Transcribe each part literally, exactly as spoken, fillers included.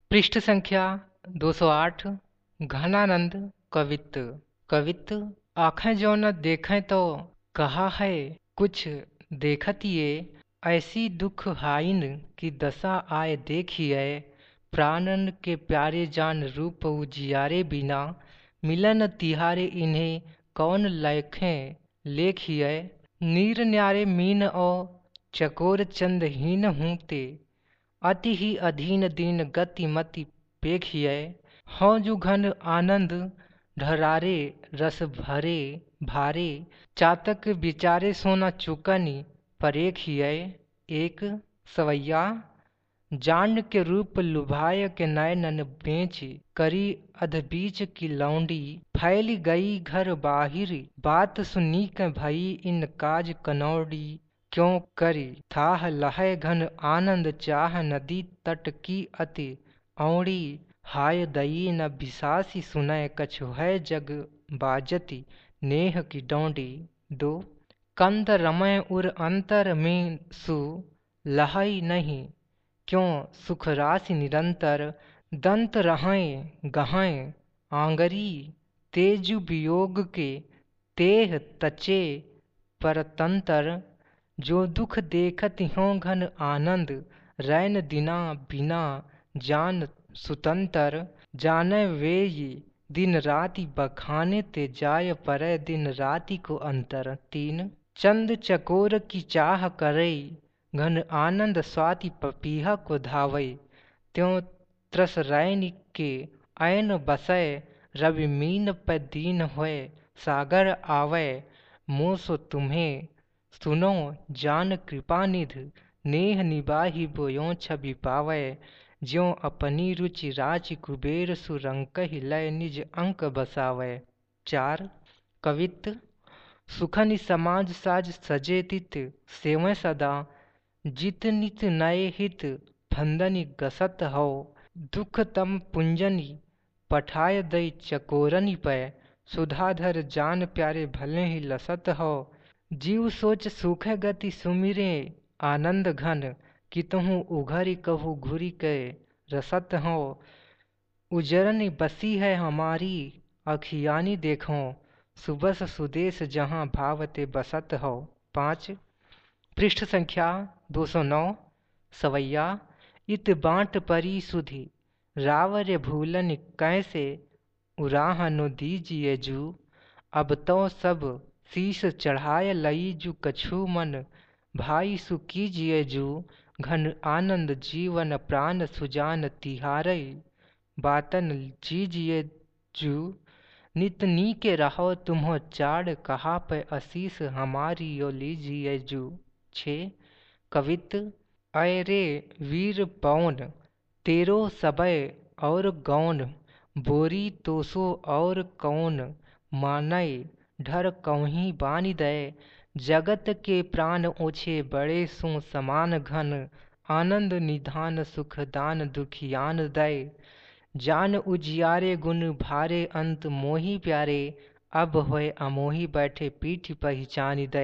पृष्ठ संख्या दो सौ आठ। घनानंद कवित्त। कवित्त। आँखें जो न देखें तो कहा है कुछ देखत ये, ऐसी दुख हाइन की दशा आए देखिए। प्राणन के प्यारे जान रूप उजियारे बिना, मिलन तिहारे इन्हें कौन लेखें लेखिए। नीर न्यारे मीन और चकोर चंदहीन हूँते, अति ही अधीन दीन गति मति पेखिए। हों जु घन आनंद ढरारे रस भरे भारे, चातक विचारे सोना चुकनी परेखिए। एक सवैया। जान के रूप लुभाय के नयनन बेच, करी अधबीच की लौंडी फैल गई घर बाहिर। बात सुनी के भई इन काज कनौड़ी, क्यों करी थाह लहै घन आनंद चाह नदी तट की अति औड़ी। हाय दई न बिसासी सुनय कछु है जग बाजती, नेह की डोंडी। दो कंद रमय उर अंतर में सु लहई नहीं, क्यों सुख राशि निरंतर। दंत रहें गहें आंगरी, तेजु वियोग के तेह तचे परतंतर। जो दुख देखत हों घन आनंद, रैन दिना बिना जान सुतंतर। जाने वे ये दिन राति बखाने ते, जाय परै दिन राति को अंतर। तीन चंद चकोर की चाह करे, घन आनंद स्वाति पपीहा को धावै। त्यों त्रस रैन के ऐन बसै, रवि मीन पे दीन होय सागर आवै। मोसो तुम्हें सुनो जान कृपा निध, नेह निबाहि बोयों छवि पावै। ज्यों अपनी रुचि राचि कुबेर सुरंकहि, लय निज अंक बसावै। चार कवित्त। सुखनि समाज साज सजे तित, सेवै सदा जित नित नए हित। फंदनि गसत हो दुख तम पुंजनि, पठाय दई चकोरनि पै। सुधाधर जान प्यारे भले ही लसत हो, जीव सोच सूखे गति सुमिरे आनंद घन। कितहु उघरि कहु घुरी के रसत हो, उजरनि बसी है हमारी अखियानी देखो। सुबस सुदेश जहाँ भावते बसत हो। पाँच पृष्ठ संख्या दो सौ नौ। सवैया। इत बाँट परी सुधि, रावर भूलन कैसे। उराहनो दीजिए जू, अब तो सब शीश चढ़ाय लई जू। कछु मन भाई सु कीजिए जू, घन आनंद जीवन प्राण सुजान तिहारई। बातन जीजिए जू, नित नीके रहो तुम्हो चाड़। कहा पे आशीष हमारी यो लीजिए जू। छे कवित्त। अय रे वीर पवन, तेरो सबय और गौन। बोरी तोसो और कौन, मानय ढर कौही बानि दे। जगत के प्राण ओछे बड़े सो समान घन, आनंद निधान सुख दान दुखियान दय। जान उजियारे गुण भारे अंत मोहि प्यारे, अब होय अमोहि बैठे पीठ पहिचानि दे।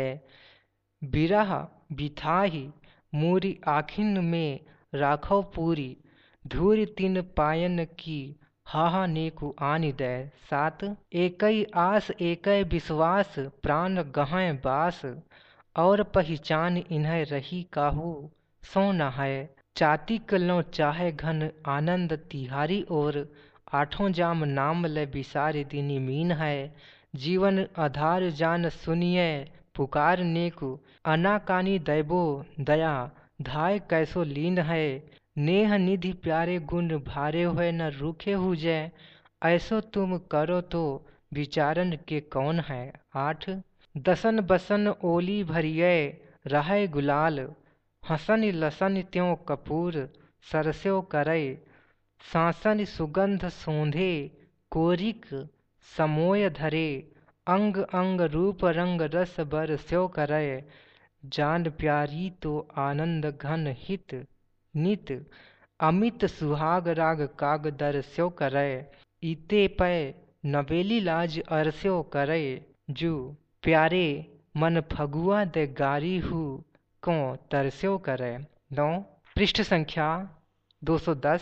बिरह बिथाहि मूरी आखिन में राखो पूरी, धूरि तिन पायन की हाहा नेकु आनि दे। सात एकई आस एकई विश्वास, प्राण गहै बास। और पहचान इन्हें रही काहू सो न है। चातिक लो चाहे घन आनंद तिहारी ओर, आठों जाम नाम ले बिसारे दिनी मीन है। जीवन आधार जान सुनिए पुकार नेकु, अनाकानी दैबो दया धाय कैसो लीन है। नेह निधि प्यारे गुण भारे हुए न रूखे हुजे, ऐसो तुम करो तो विचारन के कौन है। आठ दसन बसन ओली भरिये रहे गुलाल, हसन लसन त्यों कपूर सरस्यो करे। सांसन सुगंध सोंधे कोरिक समोय धरे, अंग अंग रूप रंग रस बर स्यो करे। जान प्यारी तो आनंद घन हित नित, अमित सुहाग राग काग दर स्यो करे। इते पै नवेली लाज अरस्यो करे, जू प्यारे मन फगुआ दे गारी हूँ को तरस्यो करे। नौ पृष्ठ संख्या दो सौ दस।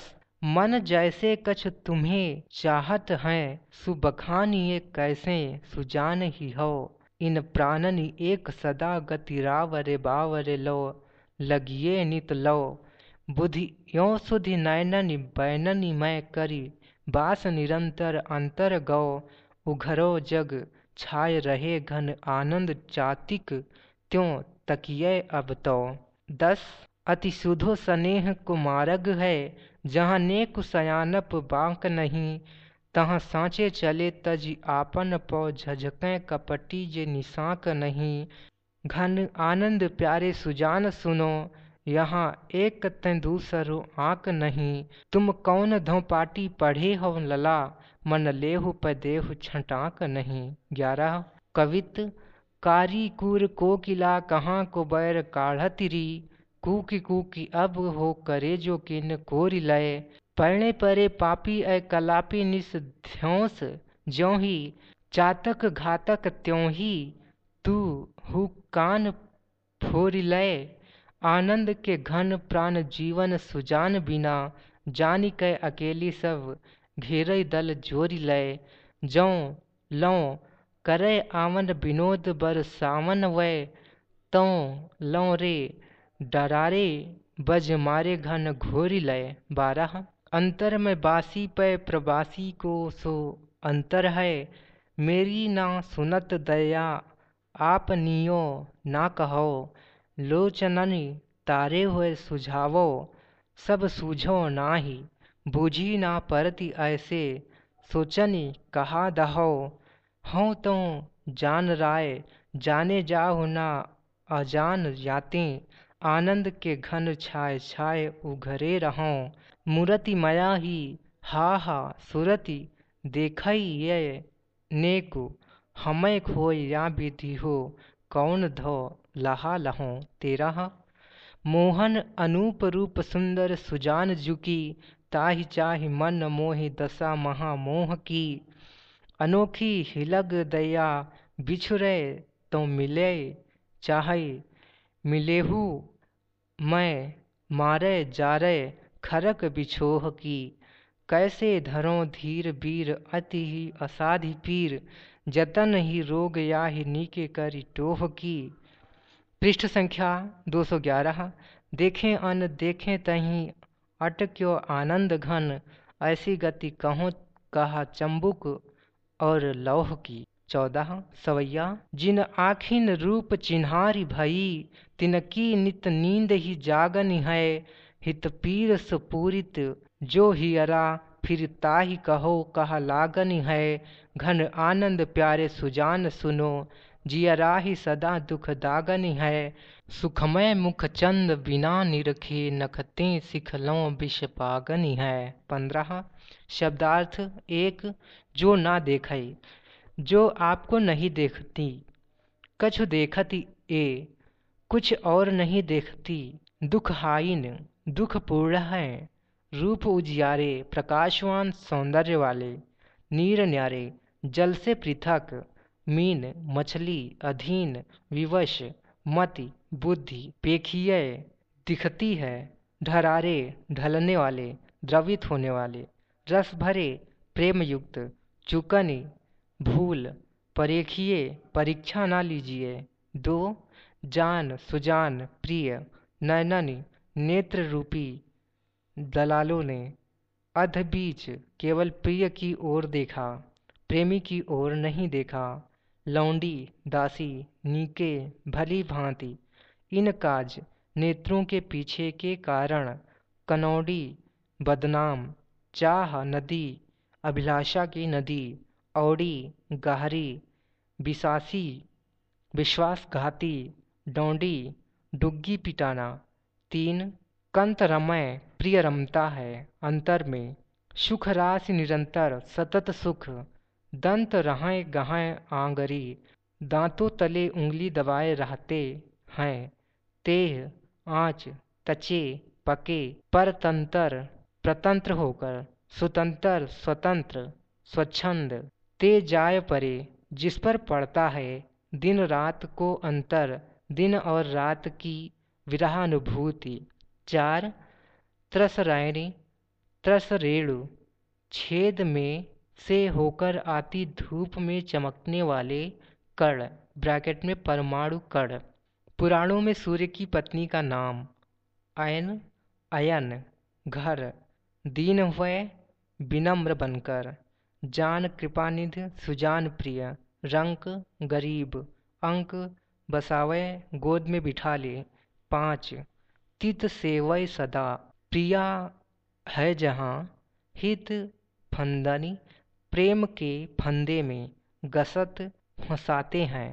मन जैसे कछ तुम्हें चाहत हैं, सुबखानिए कैसे सुजान ही हो। इन प्राणनि एक सदा गति रावरे बावरे लो, लगिए नित लो। बुद्धि यो सुधि नैननि बैननि मैं करी, बास निरंतर अंतर गौ। उघरो जग छाय रहे घन आनंद चातिक, त्यों तकिए अब तो। दस अति सुधो स्नेह कुमारग है, जहाँ नेक सयानप बांक नहीं। तहाँ सांचे चले तज आपन पौ, झझकें कपटी जे निशाक नहीं। घन आनंद प्यारे सुजान सुनो, यहाँ एक तैं दूसरो आंक नहीं। तुम कौन धो पाटी पढ़े हो लला, मन लेहु पदेहु छटाक नहीं। ग्यारह कवित कारी कूर कोकिला, कहाँ को बैर काढ़तिरी। कूकी कूकी अब हो करे जो किन कोरि लय। पढ़ने परे पापी ऐ कलापी निस ध्योंस, ज्यों ही चातक घातक त्यों ही तू हु कान फोरि लय। आनंद के घन प्राण जीवन सुजान बिना, जानि कै अकेली सब घेरई दल जोरि लय। ज्यों लौं करे आवन विनोद बर सावन वै, त्यों लौं रे डरारे बज मारे घन घोरि लय। बारह अंतर में बासी पै प्रवासी को सो अंतर है। मेरी ना सुनत दया आप नियो ना कहो, लोचननि तारे हुए सुझावो। सब सूझो नाही बूझी ना परति ऐसे, सोचनि कहा दहो। हूँ तो जान राय जाने जाहु ना अजान जाते, आनंद के घन छाय छाय उघरे रहों। मूरति माया ही हा हा सुरति देखई ये, नेकु हमें खोय या विधि हो, कौन धो लहा लहों। तेरह मोहन अनूप रूप सुंदर सुजान जुकी, ताहि चाहि मन मोहि दशा महा मोह की। अनोखी हिलग दया बिछुरे तो मिले, चाहे मिलेहु मैं मारे जारे खरक बिछोह की। कैसे धरों धीर वीर अति ही असाधि पीर, जतन ही रोग या ही नीके करी टोह की। पृष्ठ संख्या दो सौ ग्यारह देखें अन देखें तहीं अटक्यो आनंद घन, ऐसी गति कहो कहा चंबुक और लौह की। चौदह सवैया जिन आखिन रूप चिन्हारी भई, तिनकी नित नींद ही जागनी है। हित पीर सुपूरित जो हियरा, फिर ताहि कहो कहा लागनी है। घन आनंद प्यारे सुजान सुनो, जियरा ही सदा दुख दागनी है। सुखमय मुख चंद बिना निरखे, नखते सिखलों विष पागनी है। पंद्रह शब्दार्थ एक जो ना देखई, जो आपको नहीं देखती। कछु देखती ए, कुछ और नहीं देखती। दुख हाइन दुख पूर्ण है, रूप उजियारे प्रकाशवान सौंदर्य वाले। नीर न्यारे जल से पृथक, मीन मछली अधीन विवश मति बुद्धि पेखिए दिखती है। ढरारे ढलने वाले द्रवित होने वाले। रस भरे प्रेम युक्त। चुकनी भूल परेखिए परीक्षा ना लीजिए। दो जान सुजान प्रिय। नैननि नेत्र रूपी दलालों ने अध बीच केवल प्रिय की ओर देखा, प्रेमी की ओर नहीं देखा। लौंडी दासी नीके भली भांति। इन काज नेत्रों के पीछे के कारण। कनौडी बदनाम। चाह नदी अभिलाषा की नदी। औड़ी गहरी विशासी विश्वासघाती। डोंडी डुग्गी पिटाना। तीन कंत रमय प्रिय रमता है अंतर में। सुख राशि निरंतर सतत सुख। दंत रहें गहें आंगरी। दांतों तले उंगली दबाए रहते हैं। तेह आँच तचे पके। परतंत्र प्रतंत्र होकर। सुतंत्र स्वतंत्र स्वच्छंद। ते जाय परे जिस पर पड़ता है। दिन रात को अंतर, दिन और रात की विरहानुभूति। चार त्रसरायणी त्रस रेणु छेद में से होकर आती धूप में चमकने वाले कण ब्रैकेट में परमाणु कण। पुराणों में सूर्य की पत्नी का नाम अयन अयन घर दीन हुए विनम्र बनकर जान कृपानिधि सुजान प्रिय रंक गरीब अंक बसावे गोद में बिठा ले। पाँच तित सेवय सदा प्रिया है जहाँ हित फंदनी प्रेम के फंदे में गसत फंसाते हैं।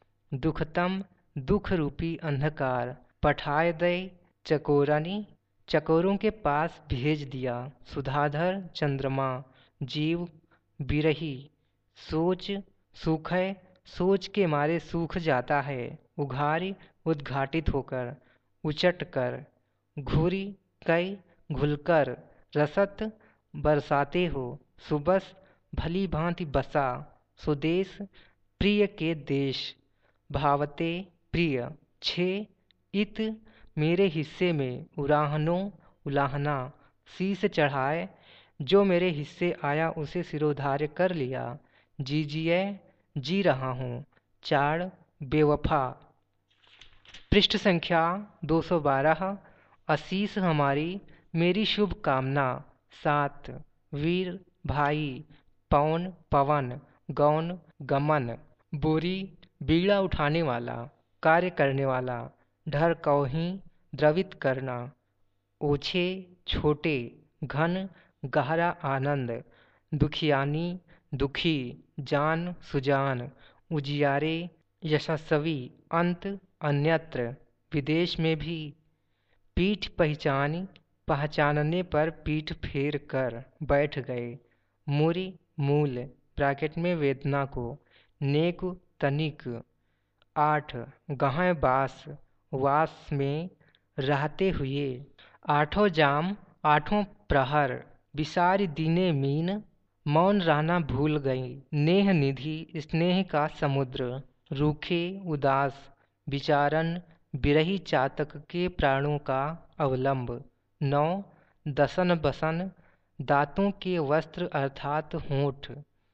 दुखतम दुख रूपी अंधकार पठाए दे चकोरनी चकोरों के पास भेज दिया। सुधाधर चंद्रमा जीव बिरही सोच सूखे सोच के मारे सूख जाता है। उघारी उद्घाटित होकर उचट कर घूरी कई घुलकर रसत बरसाते हो। सुबस भली भांति बसा स्वदेश प्रिय के देश भावते प्रिय। छे इत मेरे हिस्से में उराहनो उलाहना शीश चढ़ाए जो मेरे हिस्से आया उसे सिरोधार्य कर लिया। जीजिए जी रहा हूँ। चार बेवफा पृष्ठ संख्या दो सौ बारह। आशीष हमारी मेरी शुभ कामना। सात वीर भाई पवन पवन गौन गमन बोरी बीड़ा उठाने वाला कार्य करने वाला ढर कौही द्रवित करना। ओछे छोटे घन गहरा आनंद दुखियानी दुखी जान सुजान उजियारे यशस्वी अंत अन्यत्र विदेश में भी पीठ पहचानी पहचानने पर पीठ फेर कर बैठ गए। मूरी मूल ब्रैकेट में वेदना को नेक तनिक। आठ गहां बास वास में रहते हुए। आठों जाम आठों प्रहर विसारी दीने मीन मौन रहना भूल गई। नेह निधि स्नेह का समुद्र रूखे उदास विचारन बिरही चातक के प्राणों का अवलंब। नौ दसन बसन दांतों के वस्त्र अर्थात होंठ।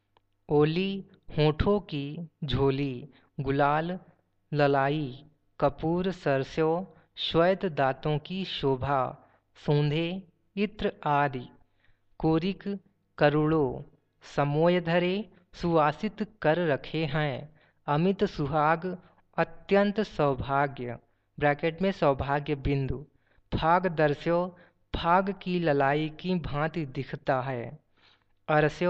ओली होठों की झोली गुलाल ललाई कपूर सरसों श्वेत दांतों की शोभा सोंधे इत्र आदि। कोरिक करुणों समोय धरे सुवासित कर रखे हैं। अमित सुहाग अत्यंत सौभाग्य ब्रैकेट में सौभाग्य बिंदु। फाग दर्श्यो फाग की ललाई की भांति दिखता है। अरस्यो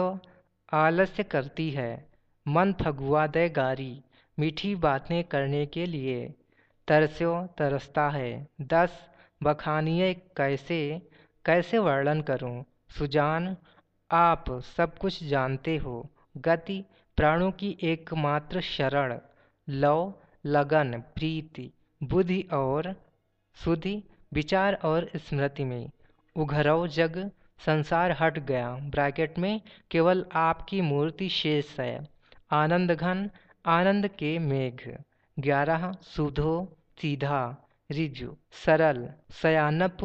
आलस्य करती है। मन फगुआ दे गारी मीठी बातें करने के लिए। तरस्यो तरसता है। दस बखानिए कैसे कैसे वर्णन करूं। सुजान आप सब कुछ जानते हो। गति प्राणों की एकमात्र शरण। लव लगन प्रीति बुद्धि और सुधि विचार और स्मृति में। उघरव जग संसार हट गया ब्रैकेट में केवल आपकी मूर्ति शेष है। आनंद घन आनंद के मेघ। ग्यारह सुधो सीधा रिजु सरल सयानप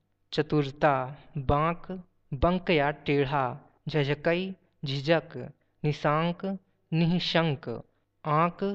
चतुरता बांक बंक या टेढ़ा झझकई झिझक निशांक निःशंक आंक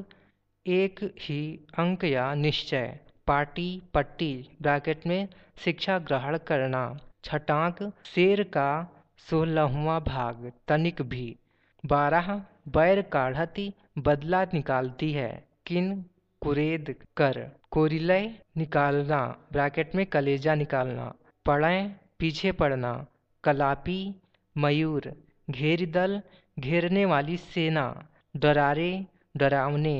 एक ही अंक या निश्चय। पाटी पट्टी ब्रैकेट में शिक्षा ग्रहण करना। छटाक शेर का सोलहवां भाग तनिक भी। बारह बैर काढ़ती बदला निकालती है। किन कुरेद कर कोरिलय निकालना ब्रैकेट में कलेजा निकालना। पड़े पीछे पड़ना। कलापी मयूर घेरी दल घेरने वाली सेना। डरारे डरावने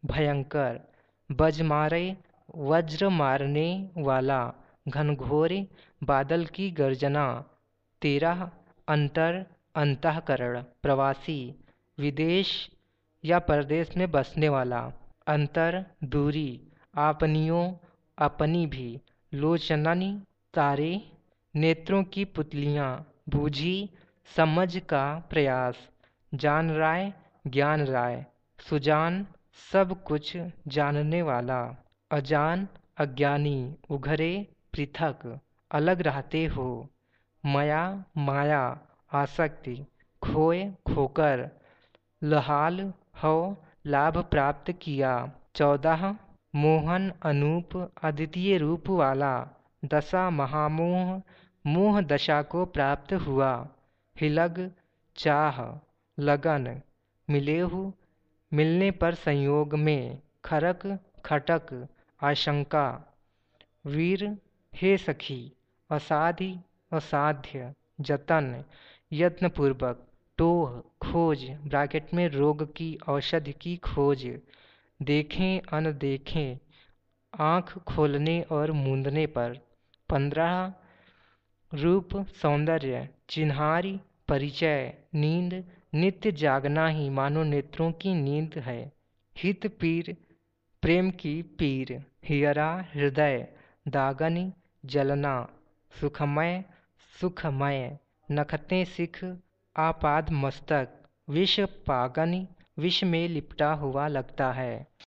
भयंकर बजमारे वज्र मारने वाला घनघोर बादल की गर्जना। तेरह अंतर अंतःकरण प्रवासी विदेश या परदेश में बसने वाला। अंतर दूरी आपनियों अपनी भी। लोचननी तारे नेत्रों की पुतलियाँ। बूझी समझ का प्रयास। जान राय ज्ञान राय। सुजान सब कुछ जानने वाला। अजान अज्ञानी उघरे पृथक अलग रहते हो। मया माया आसक्ति, खोए खोकर, लहाल हो लाभ प्राप्त किया। चौदह मोहन अनूप अद्वितीय रूप वाला। दशा महामोह मोह दशा को प्राप्त हुआ। हिलग चाह लगन मिलेहु मिलने पर संयोग में। खरक खटक आशंका। वीर हे सखी असाधि असाध्य जतन यत्नपूर्वक। टोह खोज ब्रैकेट में रोग की औषधि की खोज। देखें अनदेखें आँख खोलने और मूंदने पर। पंद्रह रूप सौंदर्य चिन्हारी परिचय। नींद नित्य जागना ही मानो नेत्रों की नींद है। हित पीर प्रेम की पीर। हियरा हृदय। दागनी जलना। सुखमय सुखमय। नखते सिख आपाद मस्तक। विष पागनि विष में लिपटा हुआ लगता है।